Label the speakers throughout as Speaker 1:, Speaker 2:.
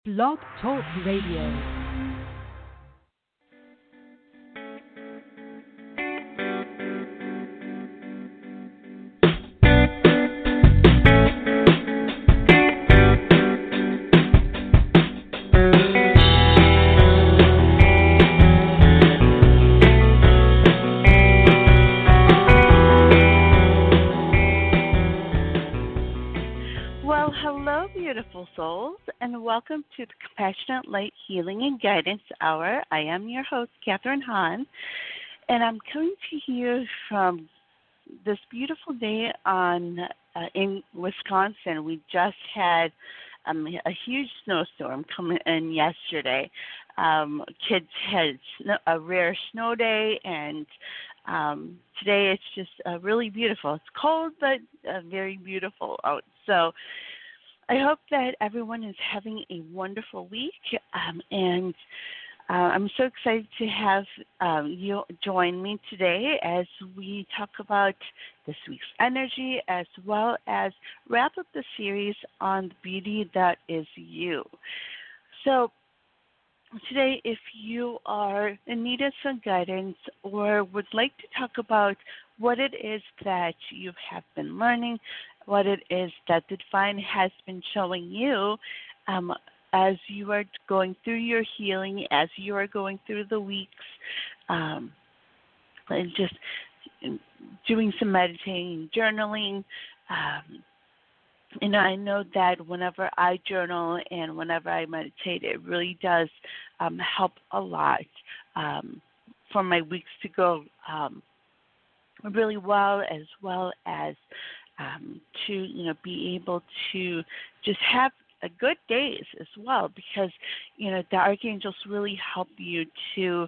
Speaker 1: Blog Talk Radio.
Speaker 2: Well, hello, beautiful souls, and welcome to the Compassionate Light Healing and Guidance Hour. I am your host, Catherine Hahn, and I'm coming to you from this beautiful day in Wisconsin. We just had a huge snowstorm coming in yesterday. Kids had a rare snow day, and today it's just really beautiful. It's cold, but very beautiful out. So I hope that everyone is having a wonderful week, and I'm so excited to have you join me today as we talk about this week's energy, as well as wrap up the series on the beauty that is you. So today, if you are in need of some guidance or would like to talk about what it is that you have been learning, what it is that the divine has been showing you as you are going through your healing, as you are going through the weeks, and just doing some meditating, journaling. I know that whenever I journal and whenever I meditate, it really does help a lot for my weeks to go really well as to be able to just have a good days as well, because the archangels really help you to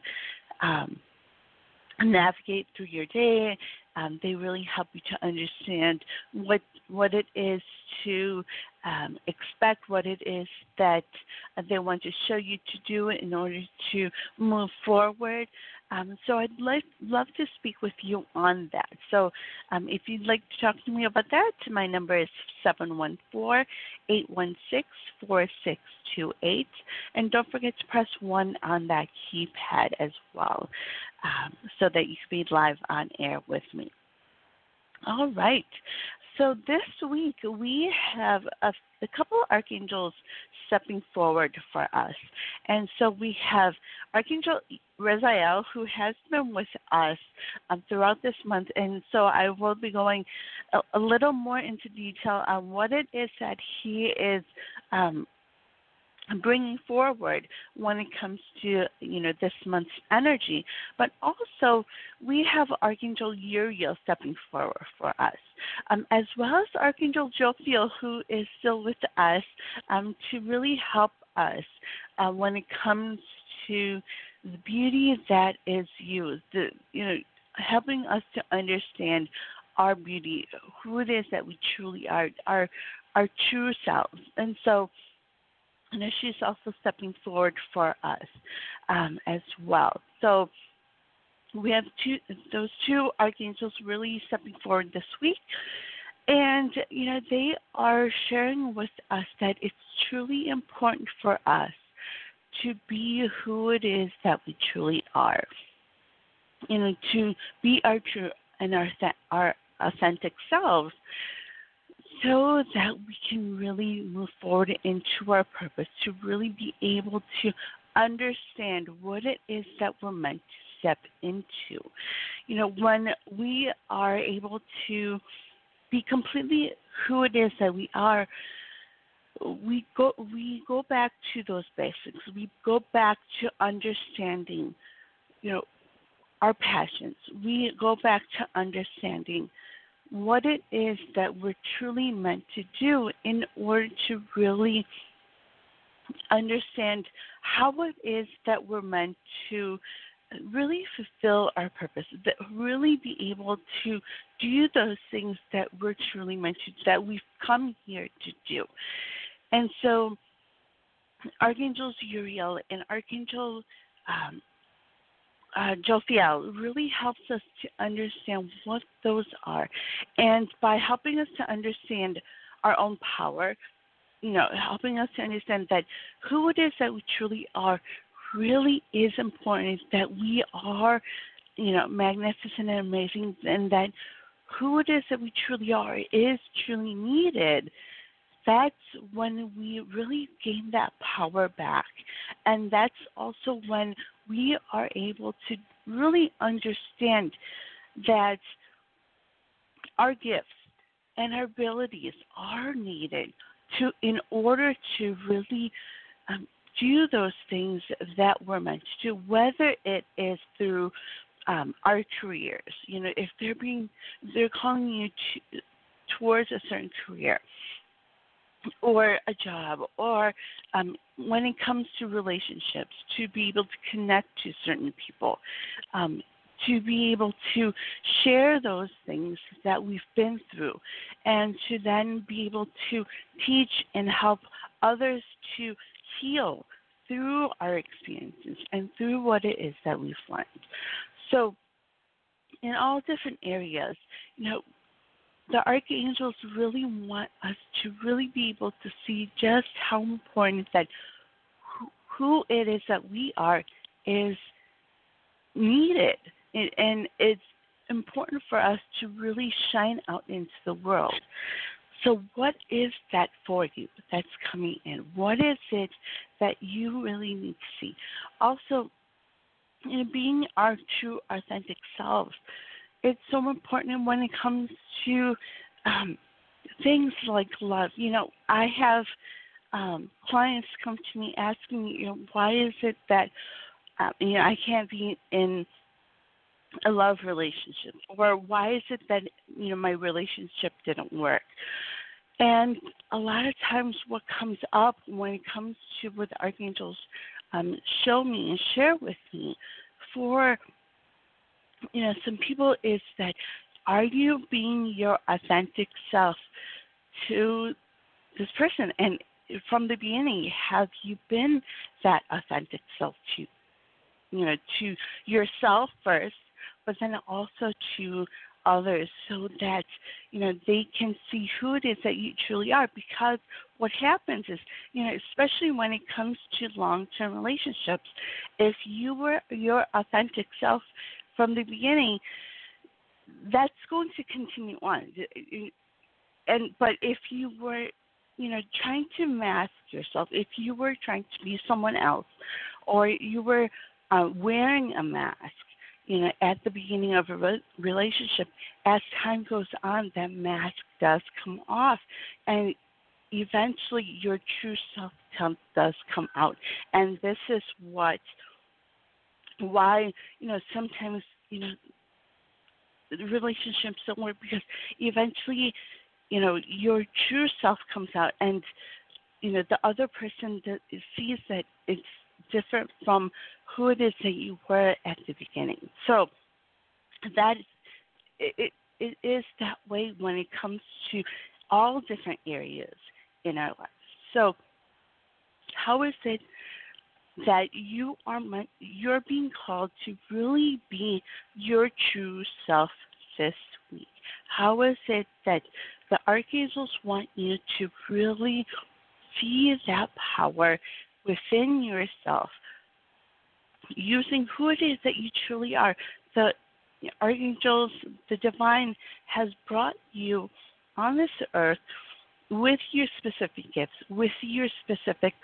Speaker 2: navigate through your day. They really help you to understand what it is to expect, what it is that they want to show you to do in order to move forward. So I'd love to speak with you on that. So if you'd like to talk to me about that, my number is 714-816-4628. And don't forget to press 1 on that keypad as well, so that you can be live on air with me. All right. So this week we have a couple of archangels stepping forward for us. And so we have Archangel Raziel, who has been with us throughout this month. And so I will be going a little more into detail on what it is that he is bringing forward when it comes to this month's energy. But also we have Archangel Uriel stepping forward for us, as well as Archangel Jophiel, who is still with us to really help us when it comes to the beauty that is you, helping us to understand our beauty, who it is that we truly are, our true selves. And so she's also stepping forward for us as well. So we have those two archangels really stepping forward this week. And, they are sharing with us that it's truly important for us to be who it is that we truly are. To be our true and our authentic selves, so that we can really move forward into our purpose, to really be able to understand what it is that we're meant to step into. When we are able to be completely who it is that we are, we go back to those basics. We go back to understanding, our passions. We go back to understanding what it is that we're truly meant to do in order to really understand how it is that we're meant to really fulfill our purpose, that really be able to do those things that we're truly meant to, that we've come here to do. And so Archangels Uriel and Archangel Jophiel really helps us to understand what those are. And by helping us to understand our own power, helping us to understand that who it is that we truly are really is important, that we are, magnificent and amazing, and that who it is that we truly are is truly needed. That's when we really gain that power back. And that's also when we are able to really understand that our gifts and our abilities are needed in order to really do those things that we're meant to do, whether it is through our careers. If they're calling you towards a certain career or a job, or when it comes to relationships, to be able to connect to certain people, to be able to share those things that we've been through, and to then be able to teach and help others to heal through our experiences and through what it is that we've learned. So in all different areas, the archangels really want us to really be able to see just how important that who it is that we are is needed. And it's important for us to really shine out into the world. So what is that for you that's coming in? What is it that you really need to see? Also, being our true, authentic selves, it's so important when it comes to things like love. I have clients come to me asking me, why is it that I can't be in a love relationship, or why is it that my relationship didn't work? And a lot of times, what comes up when it comes to what the archangels show me and share with me for some people is that, are you being your authentic self to this person? And from the beginning, have you been that authentic self to yourself first, but then also to others, so that they can see who it is that you truly are? Because what happens is, especially when it comes to long-term relationships, if you were your authentic self from the beginning, that's going to continue on. But if you were trying to mask yourself, if you were trying to be someone else, or you were wearing a mask, at the beginning of a relationship, as time goes on, that mask does come off, and eventually your true self does come out. And this is why sometimes the relationships don't work, because eventually your true self comes out, and the other person sees that it's different from who it is that you were at the beginning. So that it is that way when it comes to all different areas in our lives. So how is it that you're being called to really be your true self this week? How is it that the archangels want you to really see that power within yourself, using who it is that you truly are? The archangels, the divine, has brought you on this earth with your specific gifts, with your specific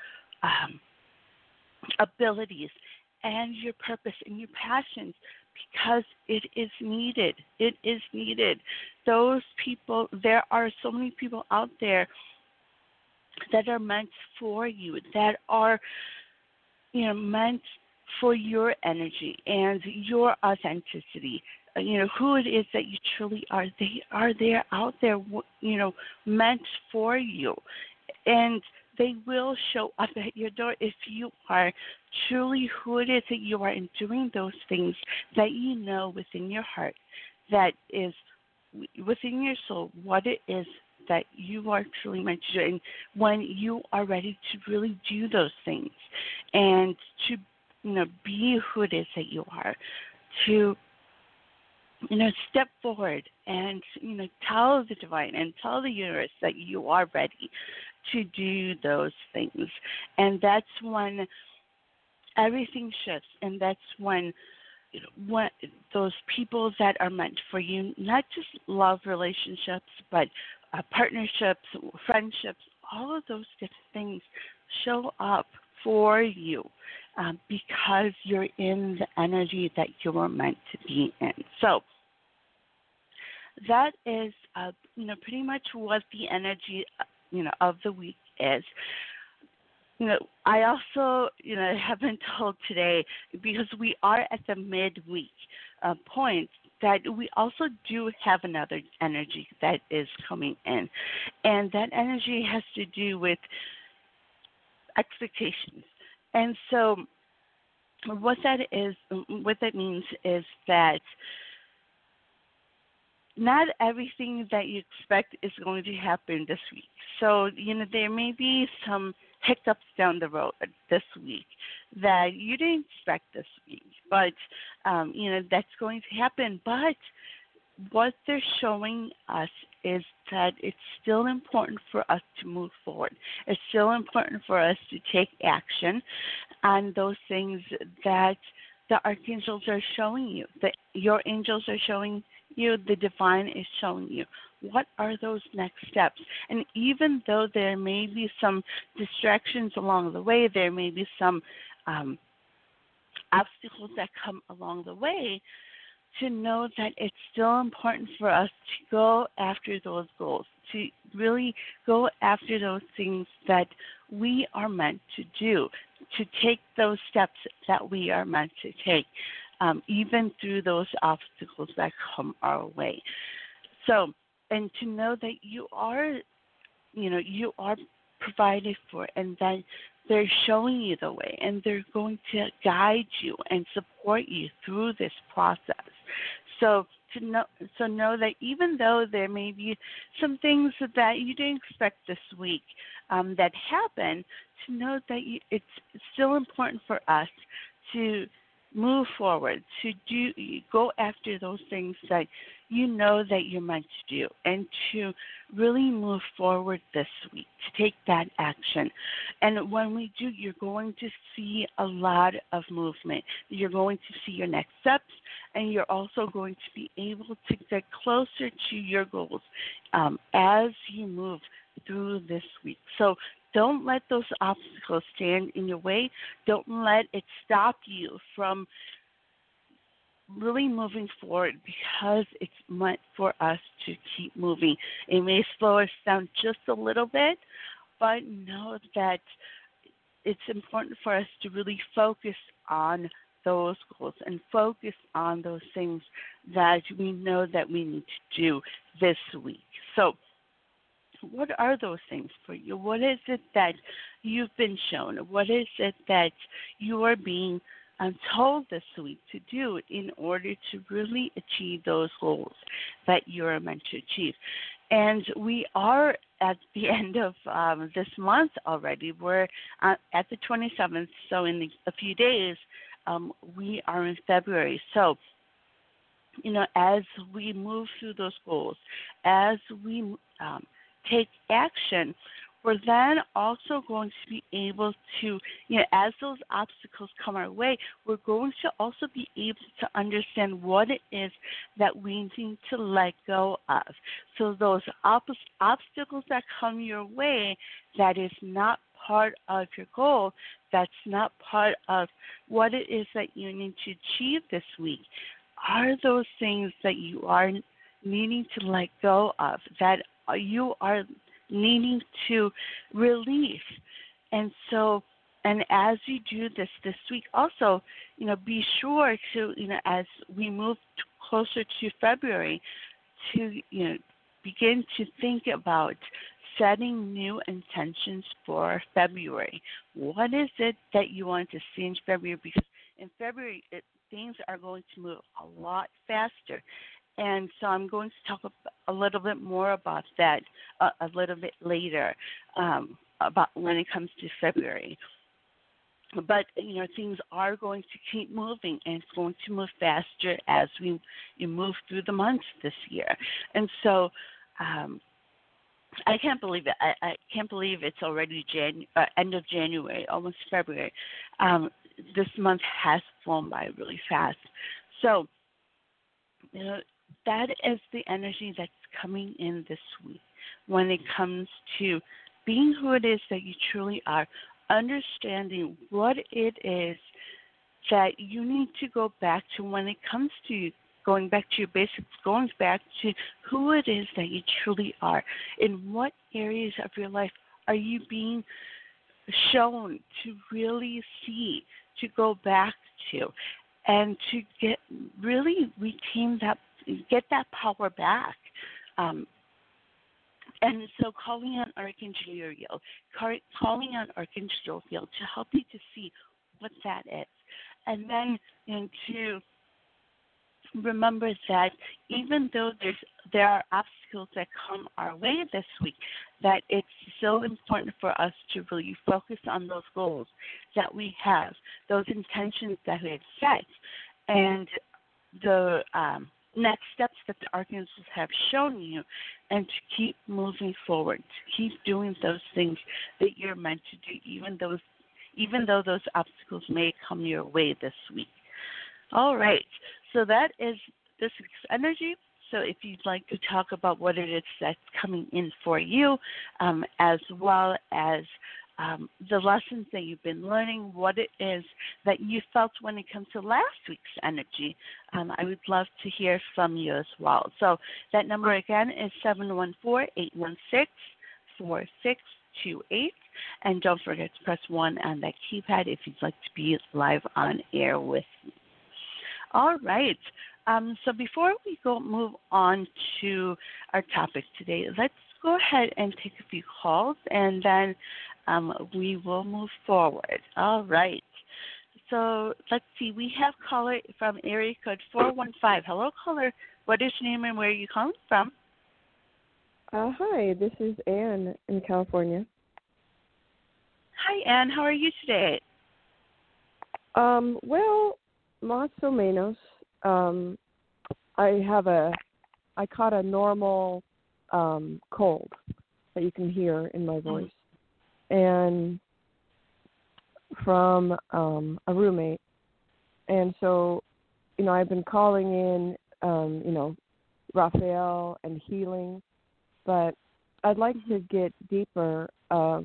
Speaker 2: abilities, and your purpose and your passions, because it is needed. It is needed. Those people, there are so many people out there that are meant for you, that are meant for your energy and your authenticity. Who it is that you truly are. They are there, out there, meant for you. And they will show up at your door if you are truly who it is that you are, and doing those things that you know within your heart, that is within your soul, what it is that you are truly meant to do. And when you are ready to really do those things, and to be who it is that you are, to step forward and, tell the divine and tell the universe that you are ready to do those things. And that's when everything shifts, and that's when what those people that are meant for you, not just love relationships, but partnerships, friendships, all of those different things show up for you because you're in the energy that you were meant to be in. So that is, pretty much what the energy, of the week is. I also, have been told today, because we are at the midweek point, that we also do have another energy that is coming in. And that energy has to do with expectations. And so what that means is that not everything that you expect is going to happen this week. So, there may be some hiccups down the road this week that you didn't expect this week, but, that's going to happen. But what they're showing us is that it's still important for us to move forward. It's still important for us to take action on those things that the archangels are showing you, that your angels are showing you, the divine is showing you. What are those next steps? And even though there may be some distractions along the way, there may be some obstacles that come along the way, to know that it's still important for us to go after those goals, to really go after those things that we are meant to do, to take those steps that we are meant to take, even through those obstacles that come our way. So, and to know that you are provided for, and that they're showing you the way, and they're going to guide you and support you through this process. So know that even though there may be some things that you didn't expect this week that happen, to know that it's still important for us to move forward, to go after those things that that you're meant to do, and to really move forward this week, to take that action. And when we do, you're going to see a lot of movement. You're going to see your next steps, and you're also going to be able to get closer to your goals as you move through this week. So don't let those obstacles stand in your way. Don't let it stop you from really moving forward, because it's meant for us to keep moving. It may slow us down just a little bit, but know that it's important for us to really focus on those goals and focus on those things that we know that we need to do this week. So what are those things for you? What is it that you've been shown? What is it that you are being told this week to do in order to really achieve those goals that you're meant to achieve? And we are at the end of this month already. We're at the 27th, so in a few days, we are in February. So, as we move through those goals, as we take action, we're then also going to be able to, as those obstacles come our way, we're going to also be able to understand what it is that we need to let go of. So those obstacles that come your way, that is not part of your goal, that's not part of what it is that you need to achieve this week, are those things that you are needing to let go of, that you are needing to release. And so, and as you do this week, also, be sure to, as we move closer to February, to, begin to think about setting new intentions for February. What is it that you want to see in February? Because in February, things are going to move a lot faster. And so I'm going to talk a little bit more about that a little bit later, about when it comes to February. but things are going to keep moving, and it's going to move faster as we you move through the months this year. And so I can't believe it. I can't believe it's already end of January, almost February. This month has flown by really fast. So you know that is the energy that's coming in this week when it comes to being who it is that you truly are, understanding what it is that you need to go back to when it comes to going back to your basics, going back to who it is that you truly are. In what areas of your life are you being shown to really see, to go back to, and to really retain that, get that power back. Um, and so calling on Archangel Uriel, calling on Archangel Jophiel to help you to see what that is. And then to remember that even though there are obstacles that come our way this week, that it's so important for us to really focus on those goals that we have, those intentions that we have set, and the next steps that the archangels have shown you, and to keep moving forward, to keep doing those things that you're meant to do, even though those obstacles may come your way this week. All right, so that is this week's energy. So if you'd like to talk about what it is that's coming in for you, as well as the lessons that you've been learning, what it is that you felt when it comes to last week's energy, I would love to hear from you as well. So that number again is 714-816-4628. And don't forget to press 1 on that keypad if you'd like to be live on air with me. All right. So before we move on to our topic today, let's go ahead and take a few calls, and then we will move forward. All right. So let's see. We have caller from area code 415. Hello, caller. What is your name and where are you calling from?
Speaker 3: Hi, this is Anne in California.
Speaker 2: Hi, Anne. How are you today?
Speaker 3: Well, más o menos. I caught a normal cold that you can hear in my voice, and from a roommate. And so, I've been calling in, Raphael and healing, but I'd like to get deeper of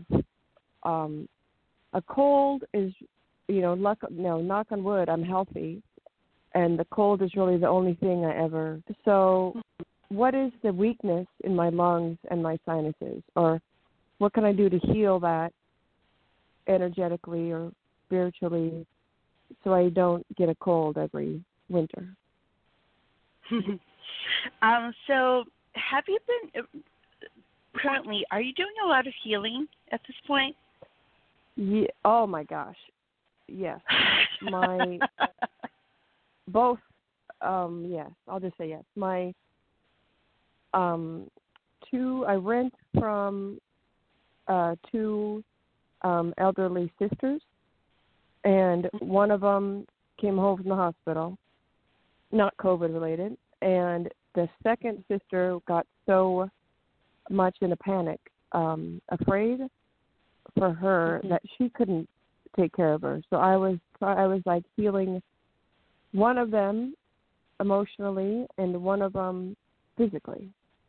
Speaker 3: a cold is, knock on wood, I'm healthy, and the cold is really the only thing I ever. So what is the weakness in my lungs and my sinuses, or what can I do to heal that energetically or spiritually so I don't get a cold every winter?
Speaker 2: So have you been, currently, are you doing a lot of healing at this point?
Speaker 3: Yeah, oh my gosh, yes. My both, yes, I'll just say yes. My I rent from two elderly sisters, and one of them came home from the hospital, not COVID related, and the second sister got so much in a panic, afraid for her that she couldn't take care of her. So I was like healing one of them emotionally and one of them physically.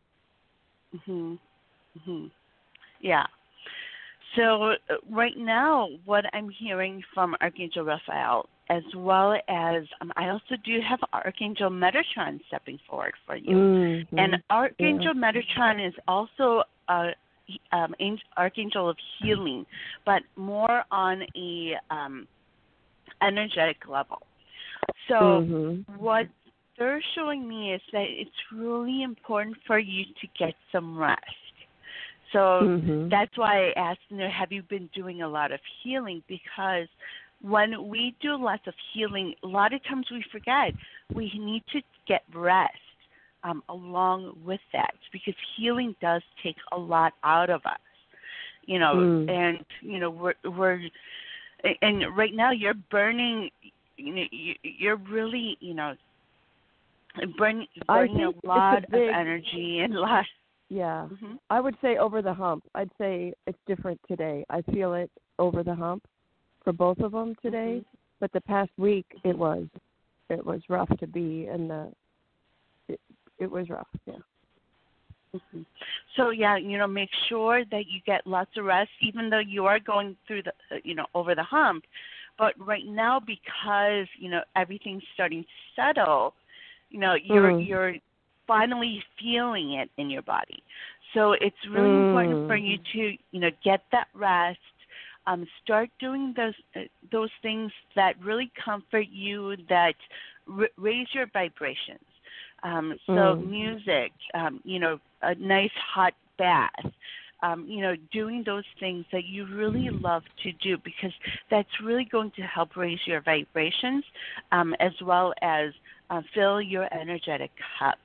Speaker 2: Yeah. So right now, what I'm hearing from Archangel Raphael, as well as I also do have Archangel Metatron stepping forward for you. And Archangel Metatron is also Archangel of healing, but more on a energetic level. So what they're showing me is that it's really important for you to get some rest. So that's why I asked, have you been doing a lot of healing? Because when we do lots of healing, a lot of times we forget we need to get rest along with that, because healing does take a lot out of us, and we're and right now you're burning. You're really, burning a lot of energy and a lot.
Speaker 3: Yeah,
Speaker 2: Mm-hmm.
Speaker 3: I would say over the hump. I'd say it's different today. I feel it over the hump for both of them today,
Speaker 2: Mm-hmm.
Speaker 3: but the past week it was rough to be in the. It was rough. Yeah.
Speaker 2: Mm-hmm. So yeah, make sure that you get lots of rest, even though you are going through the, over the hump. But right now, because everything's starting to settle, you're finally feeling it in your body. So it's really important for you to get that rest. Start doing those things that really comfort you, that raise your vibrations. So music, a nice hot bath, doing those things that you really love to do, because that's really going to help raise your vibrations, as well as fill your energetic cup.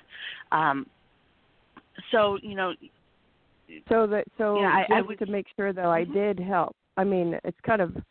Speaker 2: So
Speaker 3: I would to make sure though, I did help. I mean, it's kind of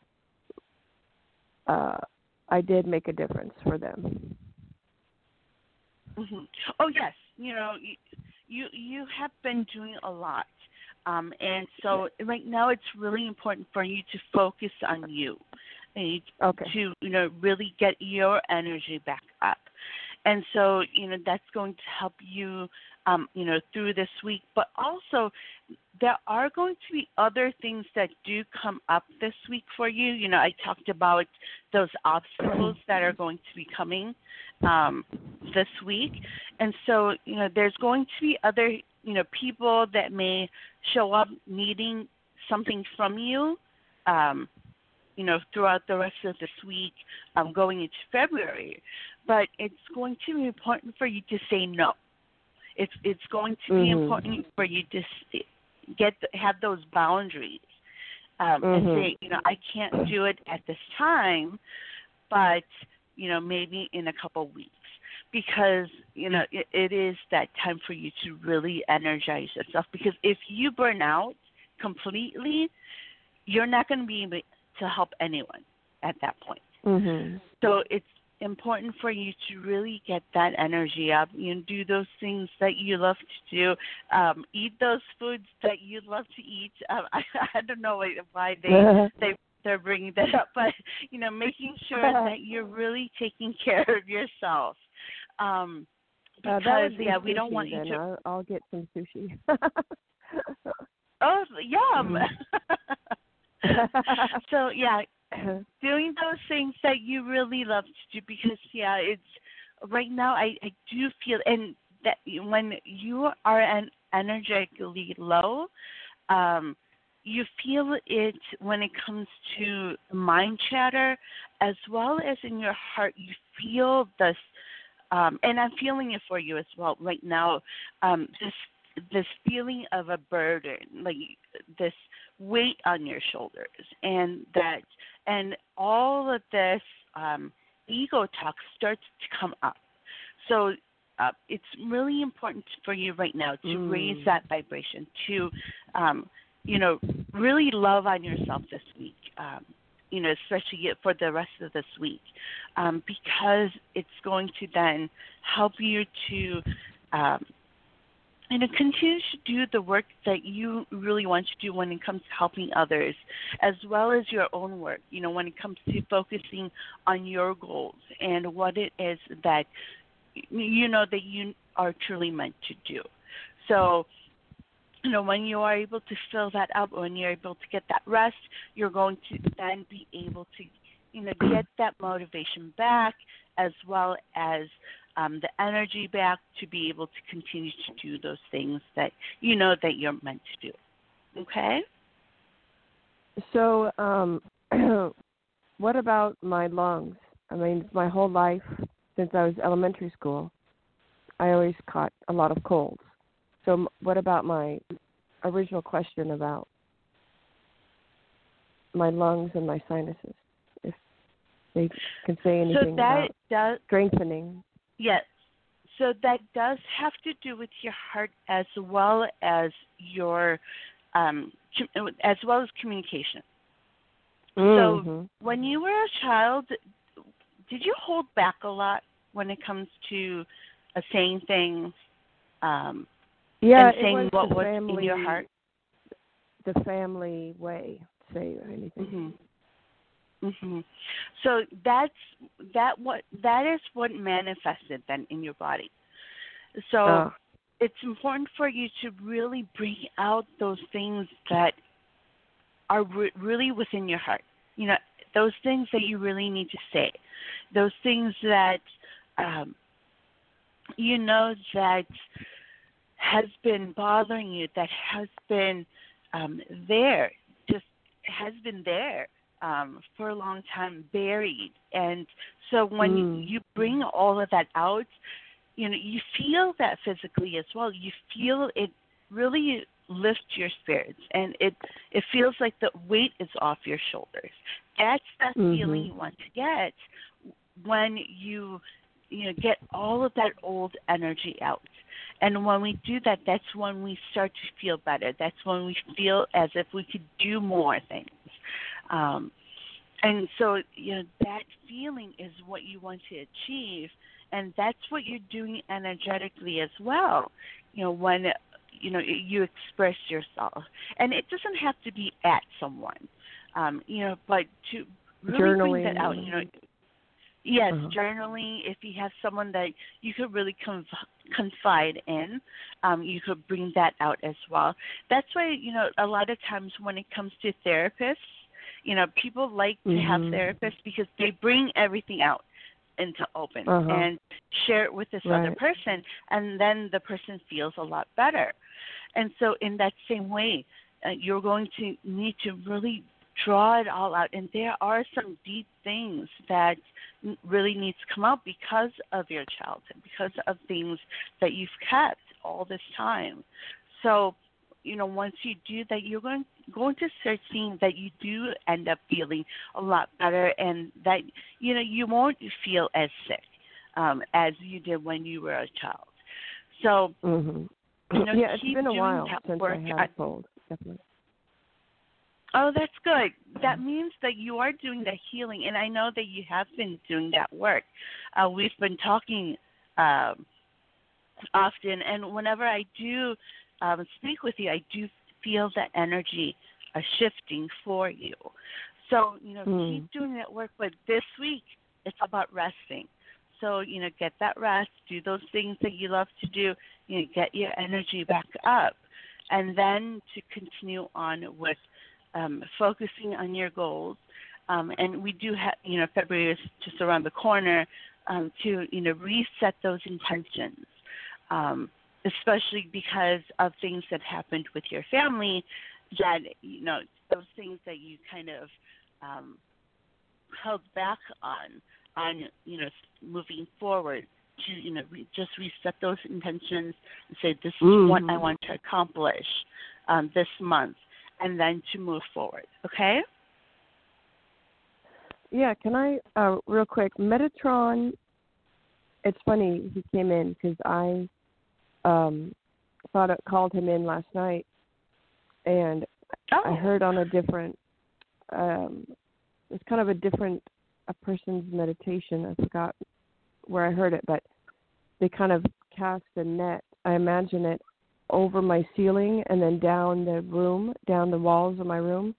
Speaker 3: I did make a difference for them.
Speaker 2: Mm-hmm. Oh yes, you have been doing a lot, and so right now it's really important for you to focus on you, and to really get your energy back up, and so that's going to help you, through this week. But also, there are going to be other things that do come up this week for you. I talked about those obstacles that are going to be coming this week. And so, there's going to be other, people that may show up needing something from you, throughout the rest of this week, going into February. But it's going to be important for you to say no. It's going to be important for you to have those boundaries, and say, I can't do it at this time, but maybe in a couple weeks, because it is that time for you to really energize yourself. Because if you burn out completely, you're not going to be able to help anyone at that point. So it's important for you to really get that energy up. Do those things that you love to do. Eat those foods that you love to eat. I don't know why they're bringing that up, but making sure that you're really taking care of yourself. Because we don't want you to.
Speaker 3: I'll get some sushi.
Speaker 2: Oh, yum! So doing those things that you really love to do, because it's right now I do feel, and that when you are energetically low, you feel it when it comes to mind chatter, as well as in your heart. You feel this, and I'm feeling it for you as well right now. This feeling of a burden, like this weight on your shoulders, and all of this ego talk starts to come up. So it's really important for you right now to raise that vibration, to really love on yourself this week, especially for the rest of this week, because it's going to then help you to continue to do the work that you really want to do when it comes to helping others, as well as your own work, when it comes to focusing on your goals and what it is that that you are truly meant to do. So, when you are able to fill that up, when you're able to get that rest, you're going to then be able to, get that motivation back, as well as the energy back to be able to continue to do those things that that you're meant to do. Okay?
Speaker 3: So, what about my lungs? I mean, my whole life, since I was elementary school, I always caught a lot of colds. So what about my original question about my lungs and my sinuses? If they can say anything about strengthening.
Speaker 2: Yes. So that does have to do with your heart, as well as your, as well as communication.
Speaker 3: Mm-hmm.
Speaker 2: So when you were a child, did you hold back a lot when it comes to saying things
Speaker 3: Yeah,
Speaker 2: and
Speaker 3: it
Speaker 2: saying
Speaker 3: was
Speaker 2: what
Speaker 3: the
Speaker 2: was in your
Speaker 3: family,
Speaker 2: heart?
Speaker 3: the family way, say or anything.
Speaker 2: Mhm. Mhm. So that is what manifested then in your body. So
Speaker 3: Oh.
Speaker 2: it's important for you to really bring out those things that are really within your heart. You know, those things that you really need to say, those things that um, you know that has been bothering you, that has been there, just has been there for a long time, buried. And so when you bring all of that out, you know, you feel that physically as well. You feel it really lift your spirits, and it feels like the weight is off your shoulders. That's that feeling you want to get when you know get all of that old energy out. And when we do that, that's when we start to feel better. That's when we feel as if we could do more things. Um, and so, you know, that feeling is what you want to achieve, and that's what you're doing energetically as well. You know, when you know you express yourself, and it doesn't have to be at someone, you know, but to really bring that out. You know, yes, journaling. If you have someone that you could really confide in, you could bring that out as well. That's why, you know, a lot of times when it comes to therapists, you know, people like to have therapists because they bring everything out into open and share it with this other person, and then the person feels a lot better. And so in that same way, you're going to need to really draw it all out. And there are some deep things that really need to come out because of your childhood, because of things that you've kept all this time. So, you know, once you do that, you're going to start seeing that you do end up feeling a lot better, and that, you know, you won't feel as sick as you did when you were a child. So, you know,
Speaker 3: yeah, it's
Speaker 2: keep
Speaker 3: been a
Speaker 2: doing
Speaker 3: while
Speaker 2: that
Speaker 3: since
Speaker 2: work.
Speaker 3: I have cold, definitely.
Speaker 2: Oh, that's good. That means that you are doing the healing, and I know that you have been doing that work. We've been talking often, and whenever I do speak with you, I do feel that energy shifting for you. So, you know, keep doing that work, but this week it's about resting. So, you know, get that rest, do those things that you love to do, you know, get your energy back up, and then to continue on with focusing on your goals. And we do have, you know, February is just around the corner to, you know, reset those intentions, especially because of things that happened with your family that, you know, those things that you kind of held back on, you know, moving forward to, you know, just reset those intentions and say, this is what I want to accomplish this month, and then to move forward. Okay?
Speaker 3: Yeah, can I, real quick, Metatron, it's funny he came in because I called him in last night, and I heard on a different, it's kind of a person's meditation. I forgot where I heard it, but they kind of cast a net, I imagine it, over my ceiling and then down the room, down the walls of my room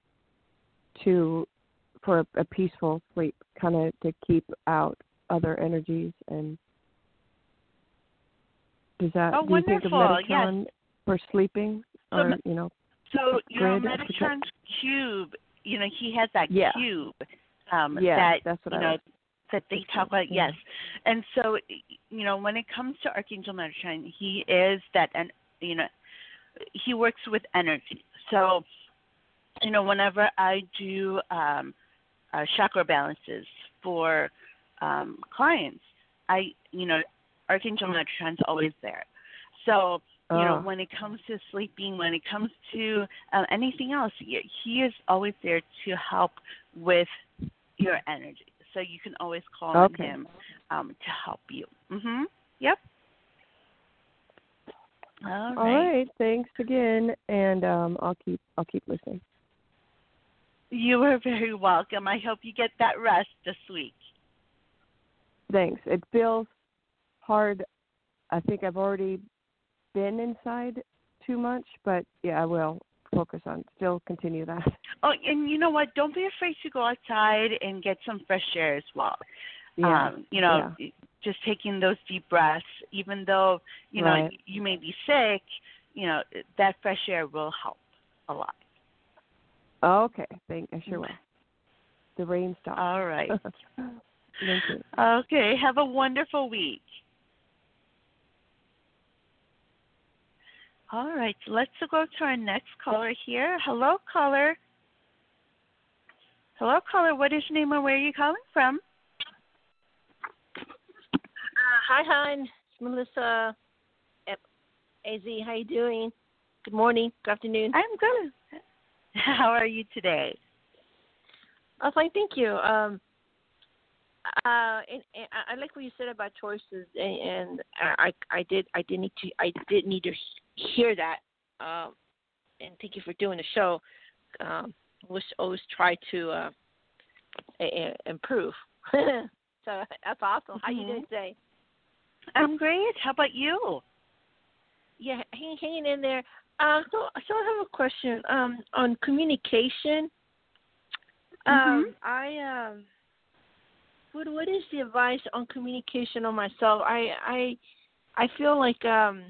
Speaker 3: for a peaceful sleep, kind of to keep out other energies. And do you think of Metatron for sleeping, or, you know?
Speaker 2: So, you know, Metatron's cube, you know, he has that cube that,
Speaker 3: that's what
Speaker 2: you know, that they talk about, yes. And so, you know, when it comes to Archangel Metatron, he is that, and, you know, he works with energy. So, you know, whenever I do chakra balances for clients, you know, Archangel Metatron's always there. So, you know, when it comes to sleeping, when it comes to anything else, he is always there to help with your energy. So you can always call on him to help you. Yep.
Speaker 3: All right. Thanks again, and I'll keep listening.
Speaker 2: You are very welcome. I hope you get that rest this week.
Speaker 3: Thanks. It feels hard. I think I've already been inside too much, but yeah, I will focus on still continue that.
Speaker 2: Oh, and you know what? Don't be afraid to go outside and get some fresh air as well.
Speaker 3: Yeah.
Speaker 2: Just taking those deep breaths, even though,
Speaker 3: Right.
Speaker 2: you may be sick, that fresh air will help a lot.
Speaker 3: Okay. I sure will. The rain stopped.
Speaker 2: All right.
Speaker 3: Thank you.
Speaker 2: Okay. Have a wonderful week. All right. Let's go to our next caller here. Hello, caller. Hello, caller. What is your name and where are you calling from?
Speaker 4: Hi, hon. It's Melissa at AZ. How you doing? Good morning. Good afternoon.
Speaker 2: I'm good. How are you today?
Speaker 4: Oh, fine. Thank you. And I like what you said about choices, and I did need to hear that. And thank you for doing the show. Always try to improve. So that's awesome. How you doing today?
Speaker 2: I'm great. How about you?
Speaker 4: Yeah, hanging in there. So I have a question on communication. What is the advice on communication on myself? I feel like I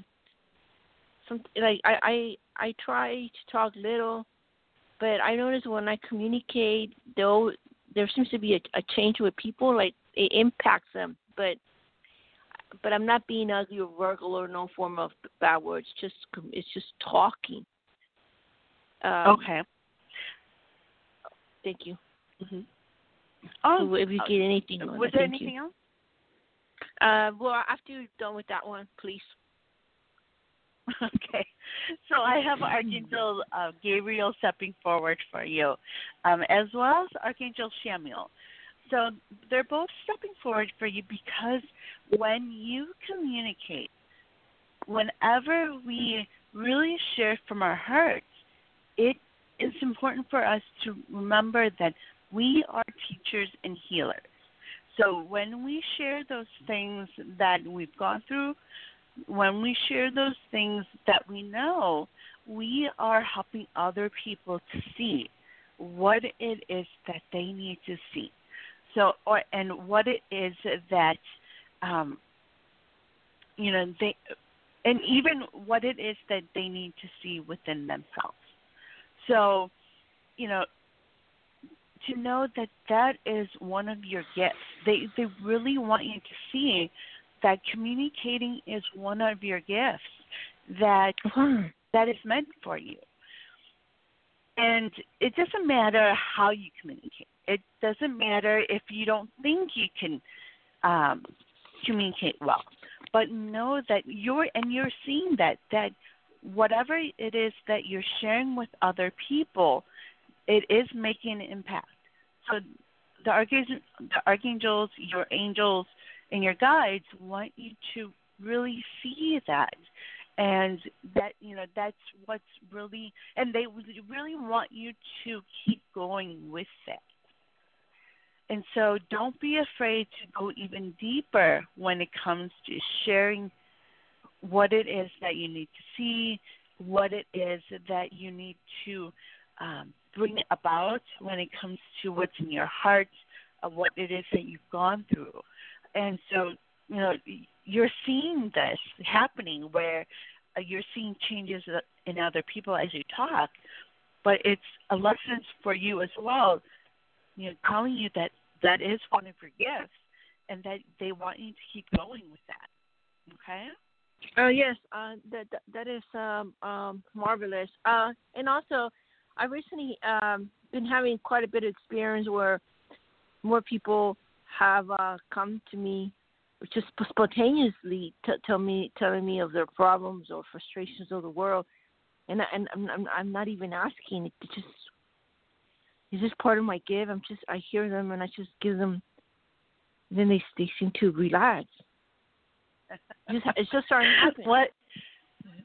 Speaker 4: try to talk little, but I notice when I communicate, though, there seems to be a change with people. Like it impacts them, but I'm not being ugly or vulgar or no form of bad words. It's just talking.
Speaker 2: Okay.
Speaker 4: Thank you.
Speaker 2: Mm-hmm.
Speaker 4: So if you get anything on
Speaker 2: was
Speaker 4: that,
Speaker 2: there
Speaker 4: thank
Speaker 2: anything
Speaker 4: you.
Speaker 2: else?
Speaker 4: Well, after you're done with that one, please.
Speaker 2: Okay. So I have Archangel Gabriel stepping forward for you, as well as Archangel Chamuel. So they're both stepping forward for you because when you communicate, whenever we really share from our hearts, it is important for us to remember that we are teachers and healers. So when we share those things that we've gone through, when we share those things that we know, we are helping other people to see what it is that they need to see. So, and what it is that, they, and even what it is that they need to see within themselves. So, to know that that is one of your gifts. They really want you to see that communicating is one of your gifts that is meant for you. And it doesn't matter how you communicate. It doesn't matter if you don't think you can communicate well. But know that you're seeing that whatever it is that you're sharing with other people, it is making an impact. So the archangels, your angels, and your guides want you to really see that. And that, that's what's really, and they really want you to keep going with that. And so don't be afraid to go even deeper when it comes to sharing what it is that you need to see, what it is that you need to bring about when it comes to what's in your heart, what it is that you've gone through. And so, you're seeing this happening where you're seeing changes in other people as you talk, but it's a lesson for you as well, telling you that that is one of your gifts and that they want you to keep going with that. Okay?
Speaker 4: Yes, that is marvelous. And also, I recently been having quite a bit of experience where more people have come to me just spontaneously telling me of their problems or frustrations of the world, and I'm not even asking. It just is this part of my gift. I hear them and I just give them. Then they seem to relax. It's just starting to happen.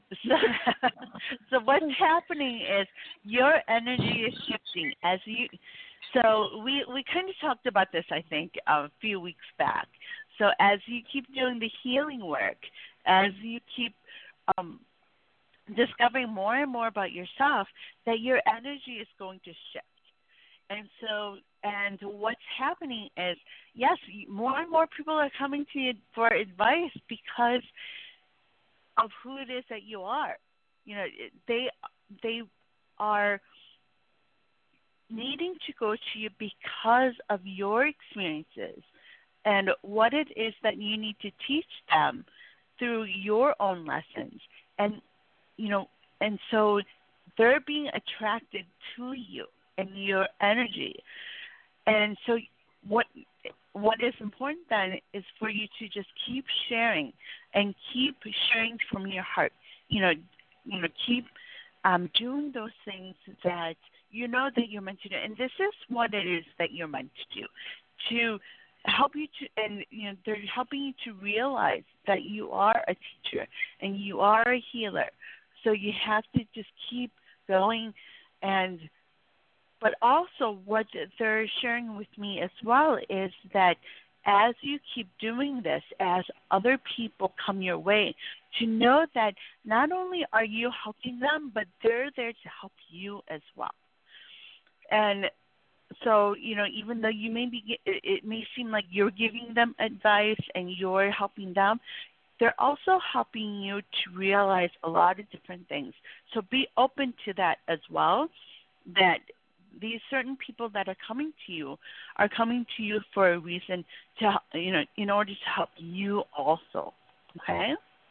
Speaker 2: So, so what's happening is your energy is shifting as you. So we kind of talked about this, I think, a few weeks back. So as you keep doing the healing work, as you keep discovering more and more about yourself, that your energy is going to shift. And so, and what's happening is, yes, more and more people are coming to you for advice because of who it is that you are. You know, they are needing to go to you because of your experiences and what it is that you need to teach them through your own lessons. And you know, and so they're being attracted to you and your energy. And so what is important then is for you to just keep sharing and keep sharing from your heart. Keep doing those things that you know that you're meant to do. And this is what it is that you're meant to do, to help you to, and they're helping you to realize that you are a teacher and you are a healer. So you have to just keep going. And but also what they're sharing with me as well is that as you keep doing this, as other people come your way, to know that not only are you helping them, but they're there to help you as well. And so, even though it may seem like you're giving them advice and you're helping them, they're also helping you to realize a lot of different things. So be open to that as well, that these certain people that are coming to you are coming to you for a reason, to in order to help you also. Okay?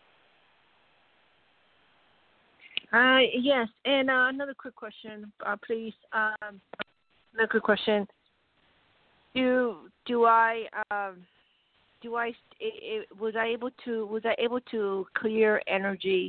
Speaker 4: Yes, and another quick question, please. Another quick question. Was I able to clear energy,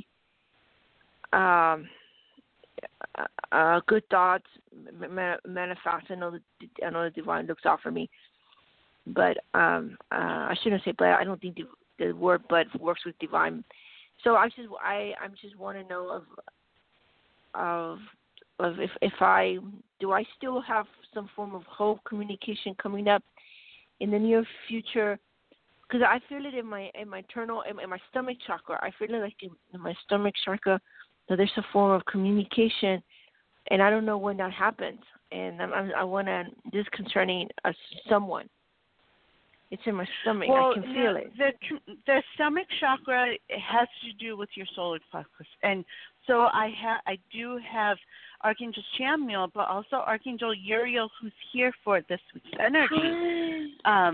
Speaker 4: good thoughts, manifest? I know the divine looks out for me, but I shouldn't say but. I don't think the word but works with divine. So I'm just want to know of if I still have some form of hope, communication coming up in the near future. Because I feel it in my stomach chakra. I feel it like in my stomach chakra that there's a form of communication, and I don't know when that happens. And I want to. This is concerning someone. It's in my stomach.
Speaker 2: Well,
Speaker 4: I can feel it.
Speaker 2: The stomach chakra has to do with your solar plexus, and so I do have Archangel Chamuel, but also Archangel Uriel, who's here for this week's energy.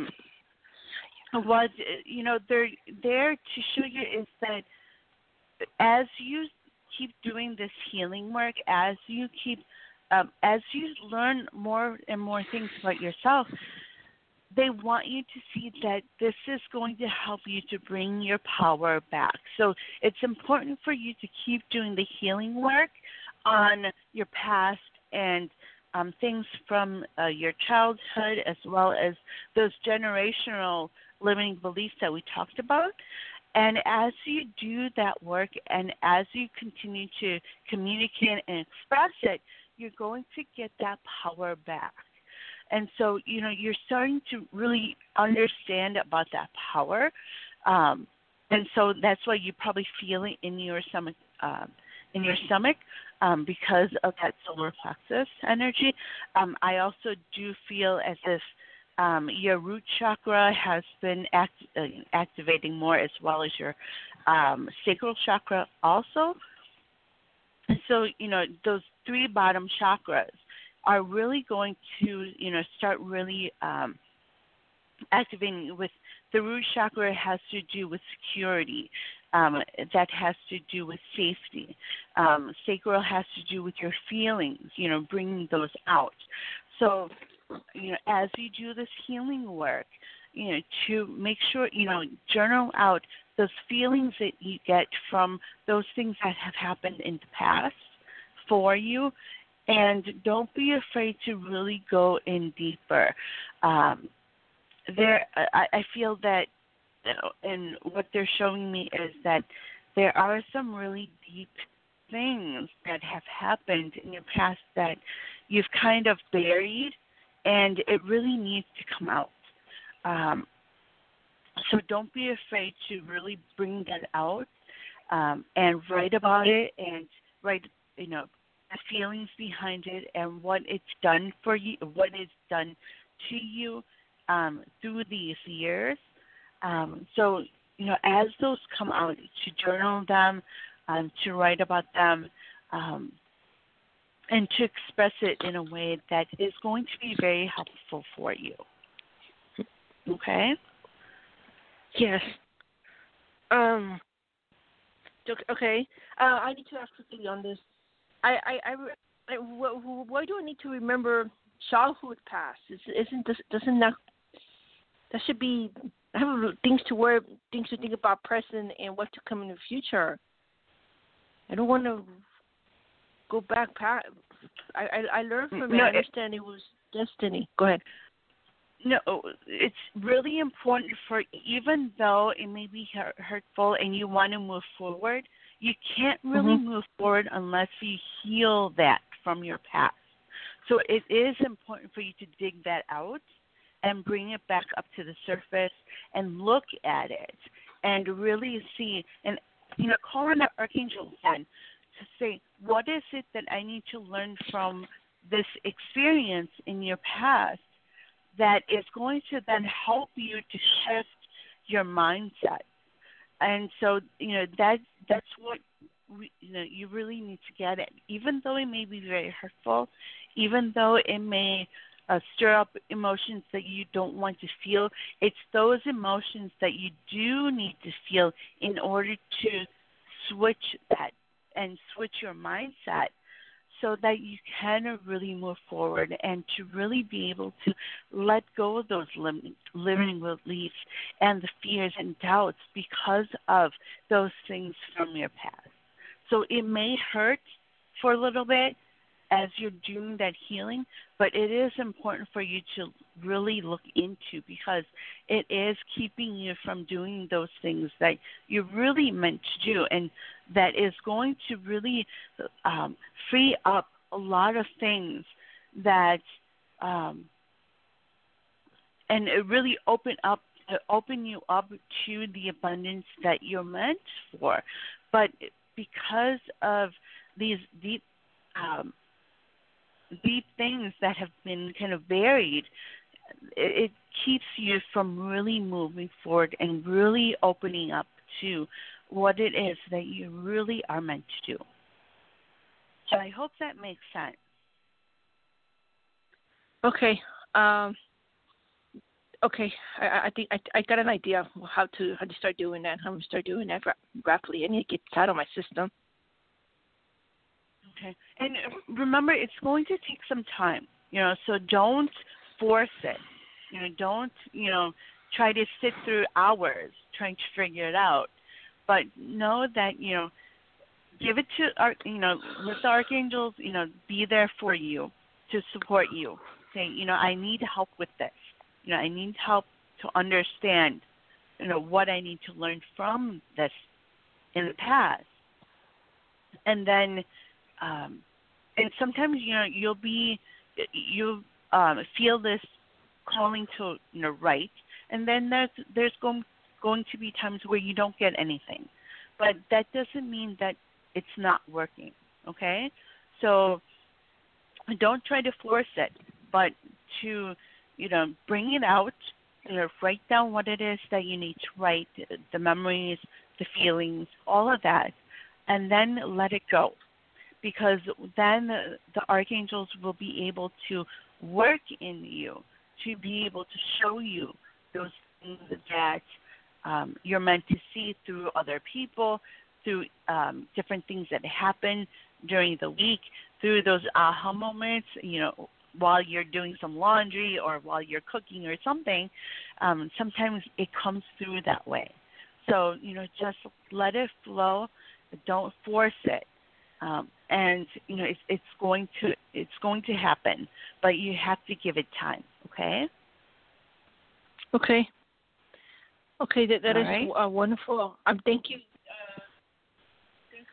Speaker 2: What they're there to show you is that as you keep doing this healing work, as you learn more and more things about yourself, they want you to see that this is going to help you to bring your power back. So it's important for you to keep doing the healing work on your past and things from your childhood, as well as those generational limiting beliefs that we talked about. And as you do that work and as you continue to communicate and express it, you're going to get that power back. And so, you're starting to really understand about that power. And so that's why you probably feel it in your stomach, because of that solar plexus energy. I also do feel as if your root chakra has been activating more, as well as your sacral chakra also. And so, those three bottom chakras are really going to, start really activating. With the root chakra, has to do with security. That has to do with safety. Sacral has to do with your feelings, bringing those out. So, as you do this healing work, to make sure, journal out those feelings that you get from those things that have happened in the past for you, and don't be afraid to really go in deeper. I feel that, and what they're showing me is that there are some really deep things that have happened in your past that you've kind of buried, and it really needs to come out. So don't be afraid to really bring that out, and write about it, and write, the feelings behind it and what it's done for you, what it's done to you through these years. So, as those come out, to journal them, to write about them, and to express it in a way that is going to be very helpful for you. Okay?
Speaker 4: Yes. Okay. I need to ask quickly on this. Why do I need to remember childhood past? Doesn't that should be? I have things to think about present and what to come in the future. I don't want to go back past. I learned from it. I understand it was destiny. Go ahead.
Speaker 2: No, it's really important for, even though it may be hurtful and you want to move forward, you can't really move forward unless you heal that from your past. So it is important for you to dig that out and bring it back up to the surface and look at it and really see, and call on the Archangel then to say, what is it that I need to learn from this experience in your past that is going to then help you to shift your mindset. And so, that's what you really need to get it. Even though it may be very hurtful, even though it may stir up emotions that you don't want to feel, it's those emotions that you do need to feel in order to switch that and switch your mindset, so that you can really move forward and to really be able to let go of those limiting beliefs and the fears and doubts because of those things from your past. So it may hurt for a little bit as you're doing that healing, but it is important for you to really look into, because it is keeping you from doing those things that you're really meant to do, and that is going to really free up a lot of things that and it really open you up to the abundance that you're meant for. But because of these deep things that have been kind of buried, it keeps you from really moving forward and really opening up to what it is that you really are meant to do. So I hope that makes sense.
Speaker 4: Okay. Okay. I think I got an idea of how to start doing that. How to start doing that rapidly. I need to get that out of my system.
Speaker 2: Okay. And remember, it's going to take some time. So don't force it. Don't try to sit through hours trying to figure it out. But know that give it to let the archangels be there for you, to support you. Say, I need help with this. I need help to understand what I need to learn from this in the past. And then and sometimes you'll feel this calling to write, and then there's going to be times where you don't get anything, but that doesn't mean that it's not working. Okay, so don't try to force it, but to bring it out, write down what it is that you need to write, the memories, the feelings, all of that, and then let it go, because then the archangels will be able to work in you to be able to show you those things that you're meant to see through other people, through different things that happen during the week, through those aha moments, while you're doing some laundry or while you're cooking or something. Sometimes it comes through that way. So, just let it flow. Don't force it. And it's going to happen, but you have to give it time. Okay.
Speaker 4: Okay. Okay, that is
Speaker 2: right.
Speaker 4: Wonderful. Thank you.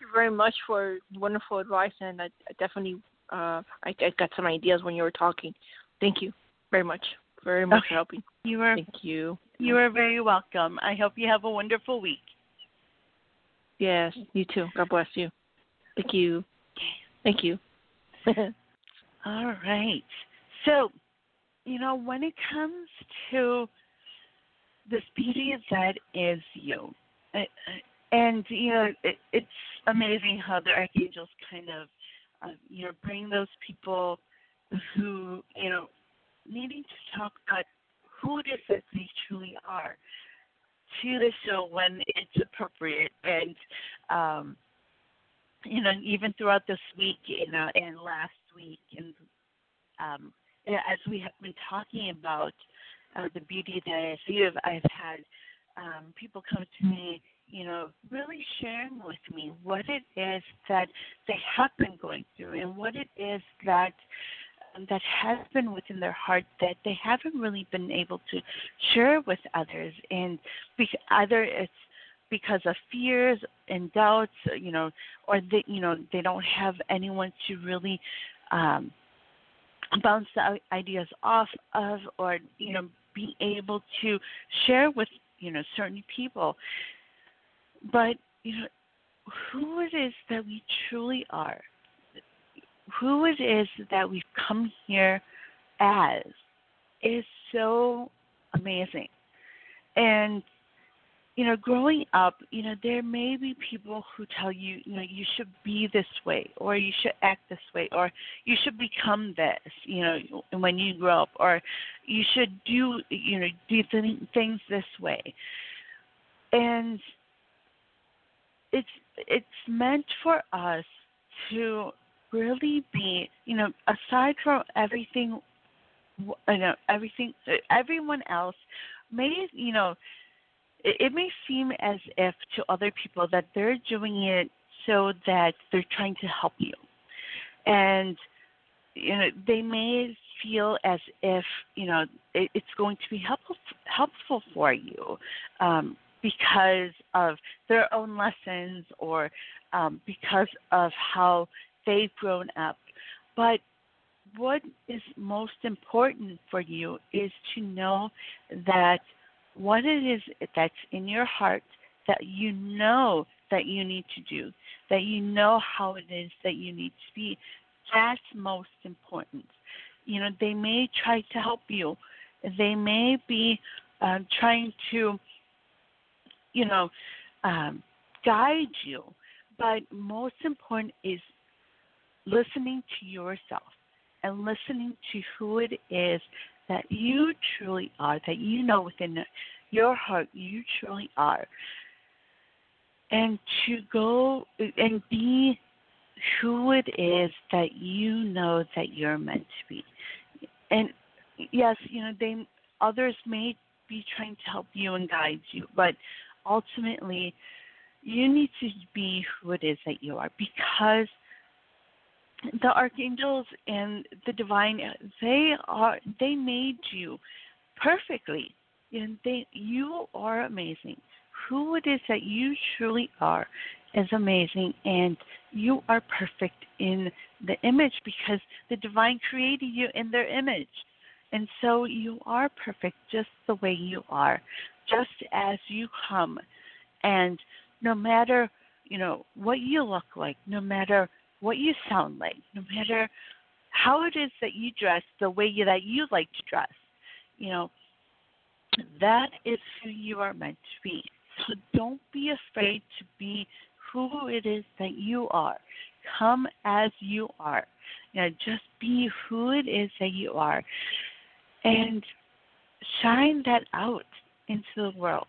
Speaker 4: very much for wonderful advice, and I definitely I got some ideas when you were talking. Thank you very much for helping. Thank you.
Speaker 2: You are very welcome. I hope you have a wonderful week.
Speaker 4: Yes, you too. God bless you. Thank you. Thank you.
Speaker 2: All right. So, when it comes to this beauty that is you, and, it's amazing how the archangels kind of, bring those people who, needing to talk about who it is that they truly are to the show when it's appropriate. And, even throughout this week, and last week, and as we have been talking about the beauty that is you, I've had people come to me, really sharing with me what it is that they have been going through and what it is that has been within their heart that they haven't really been able to share with others, and either it's because of fears and doubts, or they don't have anyone to really bounce the ideas off of, or be able to share with certain people. But who it is that we truly are, who it is that we've come here as, is so amazing. And growing up, there may be people who tell you, you should be this way, or you should act this way, or you should become this, when you grow up, or you should do things this way. And it's meant for us to really be, aside from everything, everyone else may, it may seem as if to other people that they're doing it so that they're trying to help you. And, they may feel as if, it's going to be helpful for you because of their own lessons, or because of how they've grown up. But what is most important for you is to know that what it is that's in your heart that you know that you need to do, that you know how it is that you need to be, that's most important. They may try to help you. They may be trying to, guide you. But most important is listening to yourself and listening to who it is that you truly are, that you know within your heart you truly are, and to go and be who it is that you know that you're meant to be. And yes, others may be trying to help you and guide you, but ultimately you need to be who it is that you are, because the archangels and the divine, they made you perfectly, and you are amazing. Who it is that you truly are is amazing, and you are perfect in the image, because the divine created you in their image. And so you are perfect just the way you are, just as you come. And no matter, what you look like, no matter what you sound like, no matter how it is that you dress, the way that you like to dress, that is who you are meant to be. So don't be afraid to be who it is that you are. Come as you are. Just be who it is that you are, and shine that out into the world.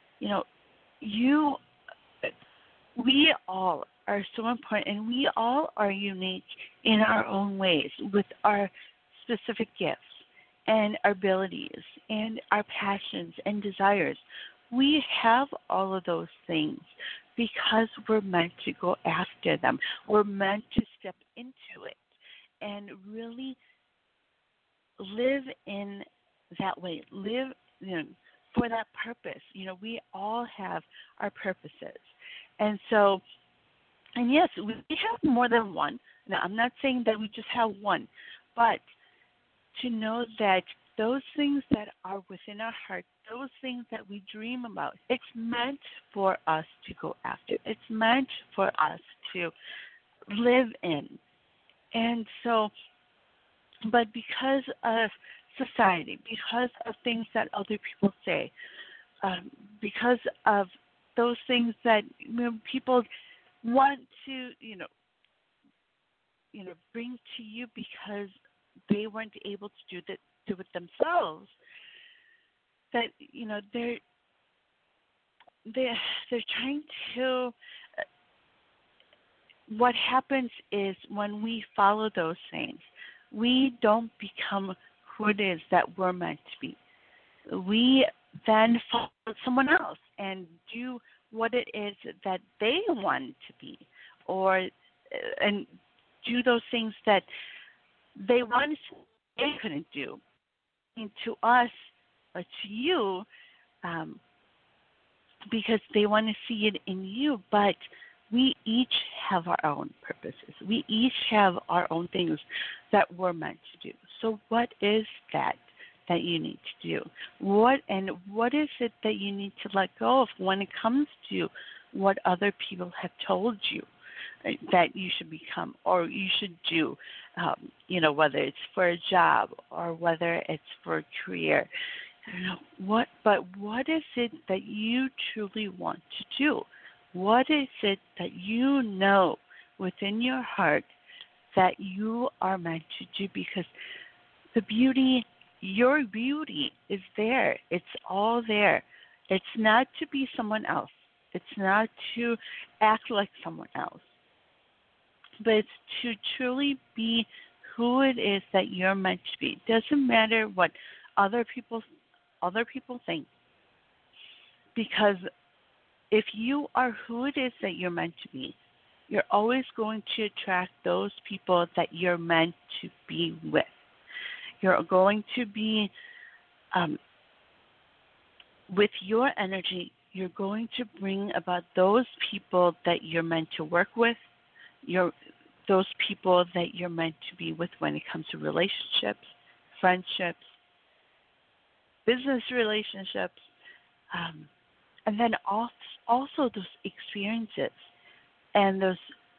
Speaker 2: We all are so important, and we all are unique in our own ways with our specific gifts and our abilities and our passions and desires. We have all of those things because we're meant to go after them. We're meant to step into it and really live in that way. Live for that purpose. We all have our purposes. And so And yes, we have more than one. Now, I'm not saying that we just have one, but to know that those things that are within our heart, those things that we dream about, it's meant for us to go after. It's meant for us to live in. And so, but because of society, because of things that other people say, because of those things that people want to, bring to you because they weren't able to do it themselves. That they're trying to. What happens is when we follow those things, we don't become who it is that we're meant to be. We then follow someone else and do what it is that they want to be, or and do those things that they wanted they couldn't do. And to us or to you, because they want to see it in you, but we each have our own purposes. We each have our own things that we're meant to do. So what is that you need to do? What is it that you need to let go of when it comes to what other people have told you that you should become or you should do, whether it's for a job or whether it's for a career. What is it that you truly want to do? What is it that you know within your heart that you are meant to do? Because your beauty is there. It's all there. It's not to be someone else. It's not to act like someone else. But it's to truly be who it is that you're meant to be. It doesn't matter what other people think. Because if you are who it is that you're meant to be, you're always going to attract those people that you're meant to be with. You're going to be, with your energy, you're going to bring about those people that you're meant to work with, those people that you're meant to be with when it comes to relationships, friendships, business relationships, and then also those experiences and those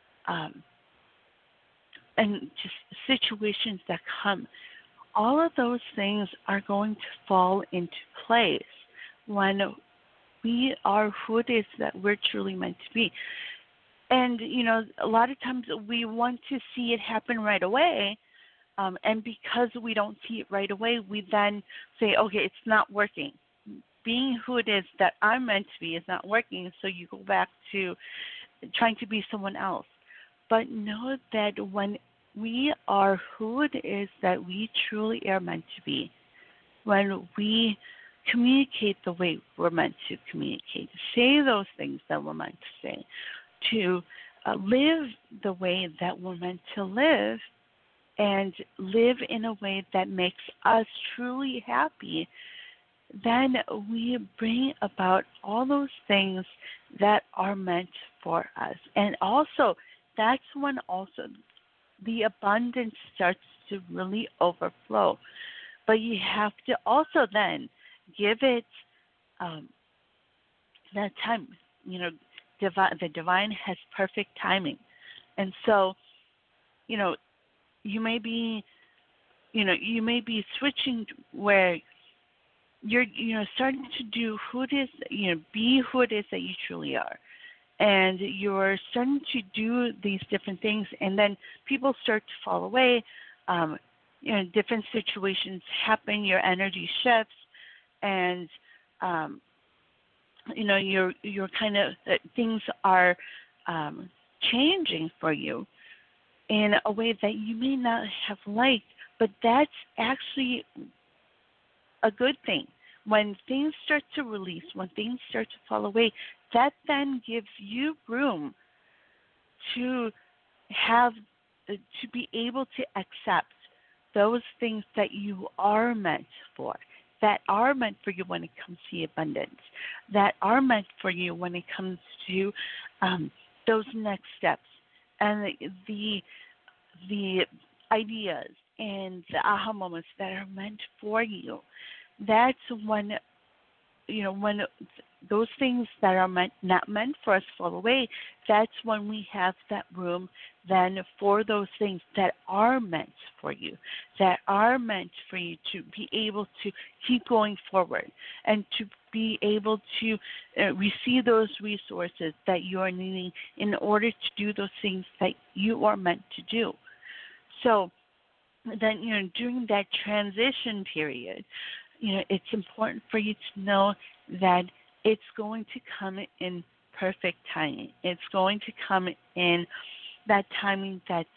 Speaker 2: and just situations that come. All of those things are going to fall into place when we are who it is that we're truly meant to be. And, a lot of times we want to see it happen right away. And because we don't see it right away, we then say, okay, it's not working. Being who it is that I'm meant to be is not working, so you go back to trying to be someone else. But know that when we are who it is that we truly are meant to be, when we communicate the way we're meant to communicate, say those things that we're meant to say, to live the way that we're meant to live, and live in a way that makes us truly happy, then we bring about all those things that are meant for us. And also, that's when also the abundance starts to really overflow. But you have to also then give it that time. The divine has perfect timing. And so, you may be switching where you're starting to do who it is, be who it is that you truly are. And you're starting to do these different things, and then people start to fall away. Different situations happen, your energy shifts, and you're kind of things are changing for you in a way that you may not have liked, but that's actually a good thing. When things start to release, when things start to fall away, that then gives you room to be able to accept those things that you are meant for, that are meant for you when it comes to abundance, that are meant for you when it comes to those next steps and the ideas and the aha moments that are meant for you. That's when when those things that are not meant for us fall away, that's when we have that room then for those things that are meant for you, that are meant for you to be able to keep going forward and to be able to receive those resources that you are needing in order to do those things that you are meant to do. So then, during that transition period, it's important for you to know that it's going to come in perfect timing. It's going to come in that timing that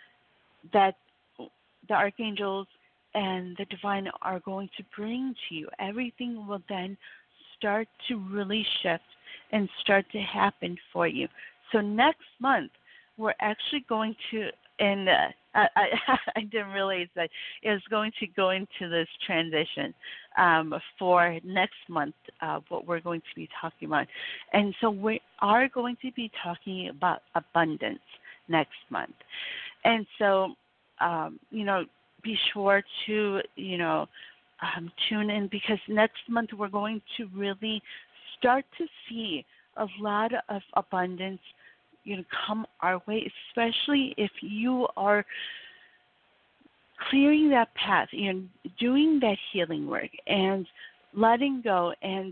Speaker 2: the archangels and the divine are going to bring to you. Everything will then start to really shift and start to happen for you. So next month, we're actually going to, and I didn't realize that it was going to go into this transition for next month, what we're going to be talking about. And so we are going to be talking about abundance next month. And so, be sure to, tune in, because next month we're going to really start to see a lot of abundance come our way, especially if you are clearing that path, doing that healing work and letting go and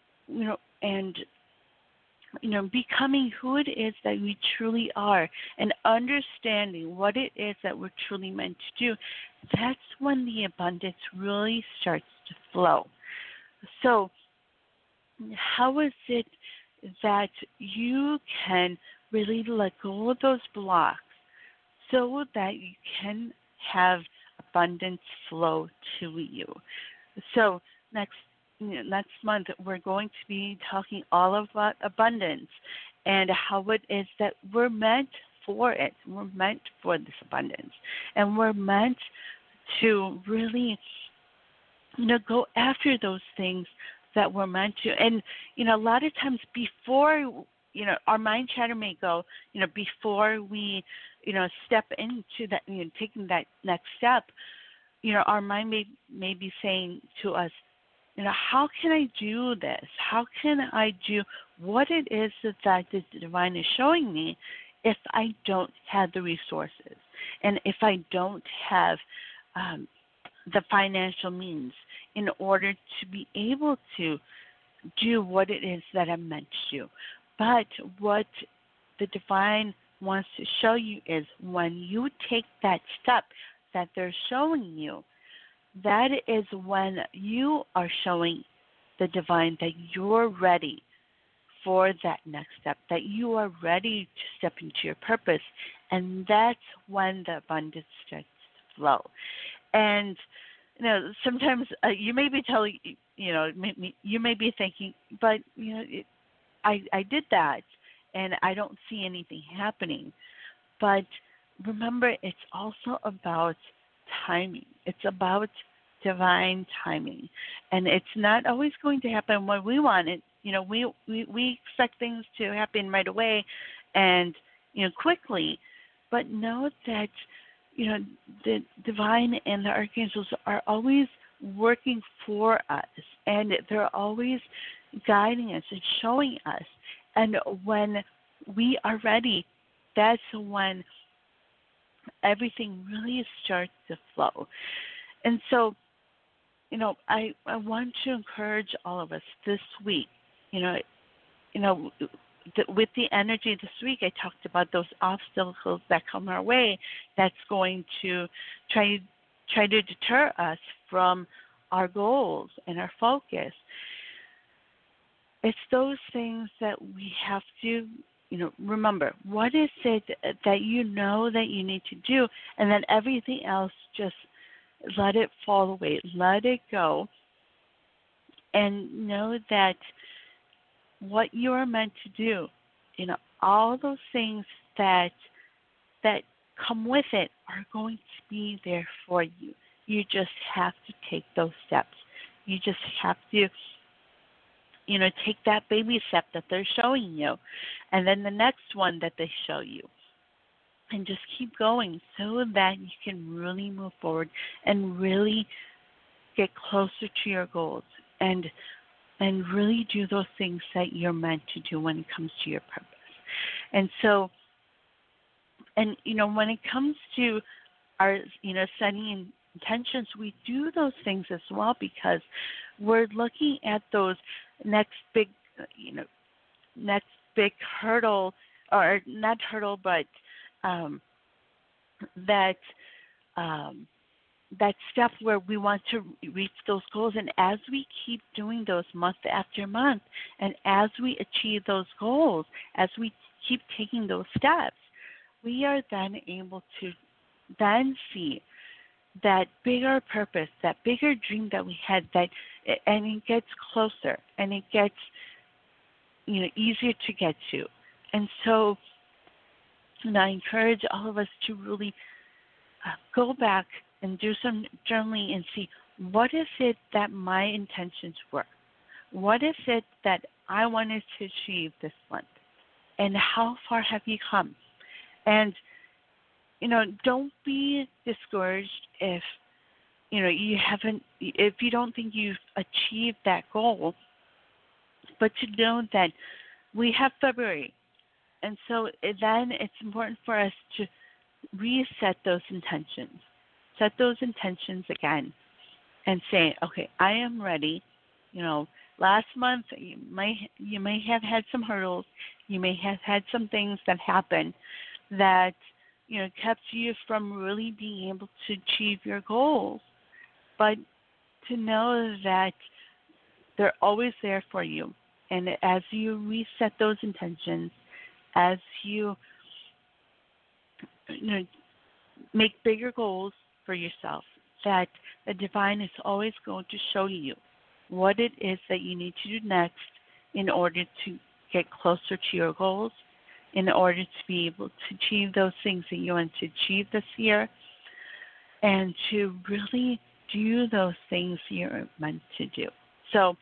Speaker 2: becoming who it is that we truly are and understanding what it is that we're truly meant to do. That's when the abundance really starts to flow. So how is it that you can really let go of those blocks so that you can have abundance flow to you? So next month we're going to be talking all about abundance and how it is that we're meant for it. We're meant for this abundance, and we're meant to really go after those things that we're meant to. And a lot of times before our mind chatter may go, before we, step into that, taking that next step, our mind may be saying to us, how can I do this? How can I do what it is that the divine is showing me if I don't have the resources and if I don't have the financial means in order to be able to do what it is that I'm meant to do? But what the divine wants to show you is when you take that step that they're showing you, that is when you are showing the divine that you're ready for that next step, that you are ready to step into your purpose. And that's when the abundance starts to flow. And, sometimes you may be telling, you may be thinking, but, I did that and I don't see anything happening. But remember, it's also about timing. It's about divine timing. And it's not always going to happen when we want it. We expect things to happen right away and, quickly. But know that, the divine and the archangels are always working for us, and they're always guiding us and showing us. And when we are ready, that's when everything really starts to flow. And so, I want to encourage all of us this week, with the energy this week, I talked about those obstacles that come our way that's going to try to deter us from our goals and our focus. It's those things that we have to, remember. What is it that that you need to do, and then everything else, just let it fall away, let it go, and know that what you are meant to do, all those things that come with it are going to be there for you. You just have to take those steps. You just have to take that baby step that they're showing you, and then the next one that they show you, and just keep going so that you can really move forward and really get closer to your goals and really do those things that you're meant to do when it comes to your purpose. And so, and when it comes to our setting intentions, we do those things as well because we're looking at those next big hurdle, or not hurdle, but that step where we want to reach those goals. And as we keep doing those month after month, and as we achieve those goals, as we keep taking those steps, we are then able to then see that bigger purpose, that bigger dream that we had, and it gets closer, and it gets easier to get to. And so, I encourage all of us to really go back and do some journaling and see, what is it that my intentions were? What is it that I wanted to achieve this month? And how far have you come? And, don't be discouraged if, if you don't think you've achieved that goal, but to know that we have February. And so then it's important for us to reset those intentions. Set those intentions again and say, okay, I am ready. Last month you may have had some hurdles. You may have had some things that happened that, kept you from really being able to achieve your goals. But to know that they're always there for you. And as you reset those intentions, as you, make bigger goals for yourself, that the divine is always going to show you what it is that you need to do next in order to get closer to your goals, in order to be able to achieve those things that you want to achieve this year, and to really do those things you're meant to do. So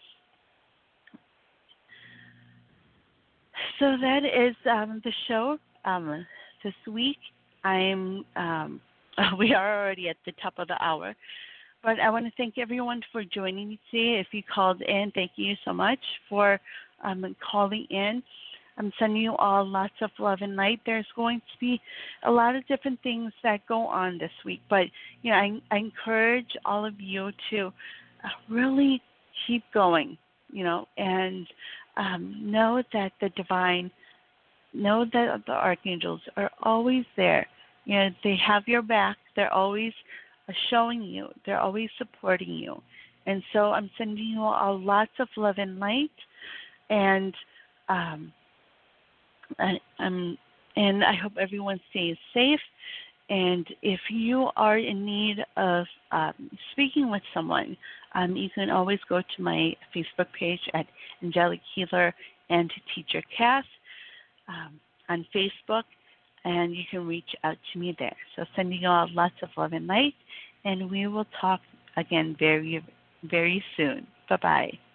Speaker 2: that is the show this week. We are already at the top of the hour, but I want to thank everyone for joining me today. If you called in, thank you so much for calling in. I'm sending you all lots of love and light. There's going to be a lot of different things that go on this week, but I encourage all of you to really keep going, and know that the divine, know that the archangels are always there. They have your back. They're always showing you. They're always supporting you. And so I'm sending you all lots of love and light. And I hope everyone stays safe. And if you are in need of speaking with someone, you can always go to my Facebook page at Angelic Healer and Teacher Cass on Facebook, and you can reach out to me there. So sending you all lots of love and light, and we will talk again very, very soon. Bye-bye.